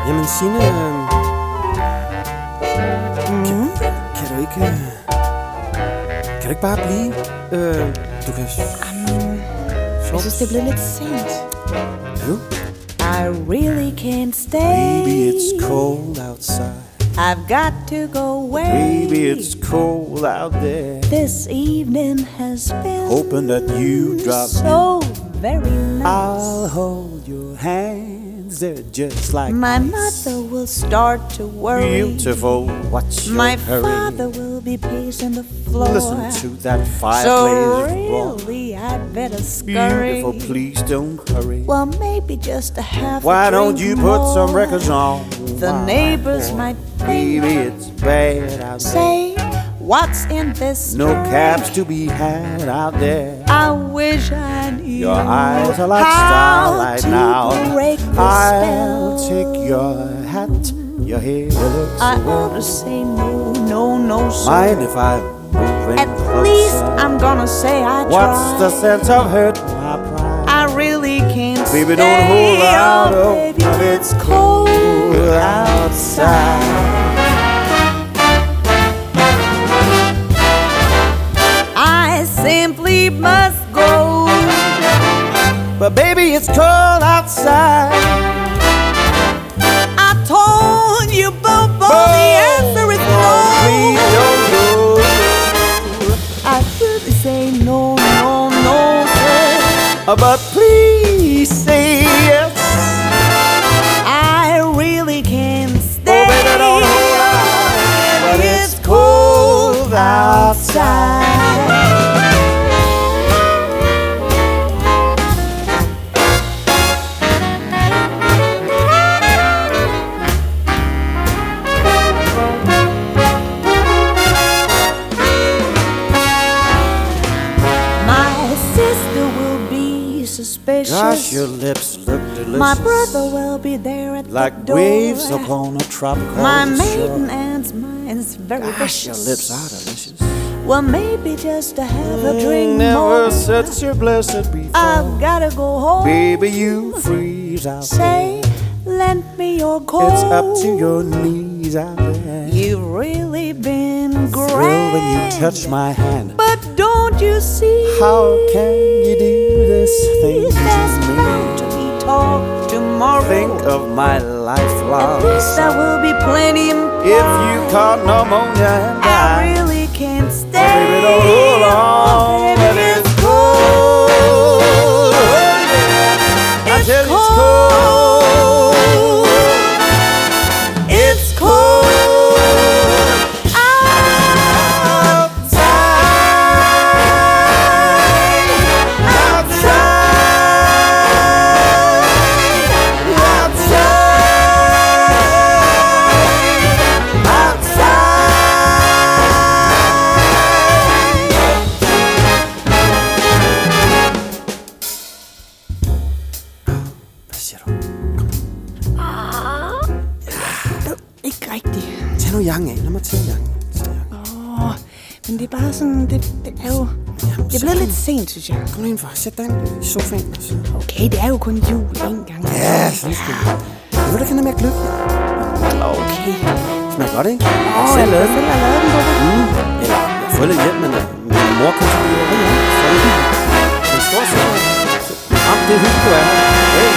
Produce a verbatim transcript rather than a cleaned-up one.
Jamen Signe, øh, Mm. kan, kan du ikke... Øh, kan du ikke bare blive? Øh, du kan... Um, jeg synes, det er blevet lidt sent. Jo. I really can't stay. Baby, it's cold outside. I've got to go away. Baby, it's cold out there. This evening has been Hoping that you drop so very nice. I'll hold your hands, they're just like My ice. mother will start to worry. Beautiful, what's your My hurry? father will be pacing the floor. Listen to that So fireplace roar. really, I'd better scurry. Beautiful, please don't hurry. Well, maybe just a half a Why don't drink you put more. some records on? The Why, neighbors boy? might Baby, think, it's bad out there. say, what's in this No drink? cabs to be had out there. I wish I knew Your eyes are like how starlight to now. break the I'll spell. take your hat. Your hair looks I well. ought to say no, no, no, sir. Mind if I move in At closer? least I'm gonna say I tried. What's the sense of hurting my pride? I really can't Baby, stay. don't hold out, Oh, oh, baby, but it's cold outside. I simply must go. But baby, it's cold outside. I told you both, both the answer is Please no. don't go. I should say no, no, no, sir. Uh, But please say yes. I really can't stay. Oh, baby, don't hold out, but it's cold outside. My sister will be suspicious. Gosh, your lips look delicious. My brother will be there at like the door. waves upon a tropical My shore. maiden aunt's mind's very Gosh, vicious. your lips are delicious. Well, maybe just to have a drink Never more. such a blessed before. I've gotta go home. Baby, you freeze out Say, there. lend me your coat. It's up to your knees out there. You've really been great. Thrill when you touch my hand. But don't you see? How can you do this thing There's to bound me? to be talk tomorrow. Think of my lifelong At least there will be plenty more. If you caught pneumonia and I died, really can't stay. baby, don't hold Oh, on, baby, but it's cold. I tell you it's cold. It's cold outside. Outside. Hvad siger du? Ikke rigtigt. Tag nu jakken af. Lad mig tage jakken. Tag jakken. Åh, men det er bare sådan, det, det er jo... Det er blevet lidt sent, synes jeg. Kom nu indenfor. Sæt dig ind i sofaen. Og så. Okay, det er jo kun jul en gang. Ja, sådan skal det. Jeg vil da kende mere gløb. Okay. Smager godt, ikke? Åh, jeg Selv lavet har den. selv lavet den på det. Mm. Eller, jeg har fået lidt hjælp, men uh, min mor kan ikke lide det. Ja, ja. Så er det. Den står så. Jamen, det er hyggeligt, du er her. Hey.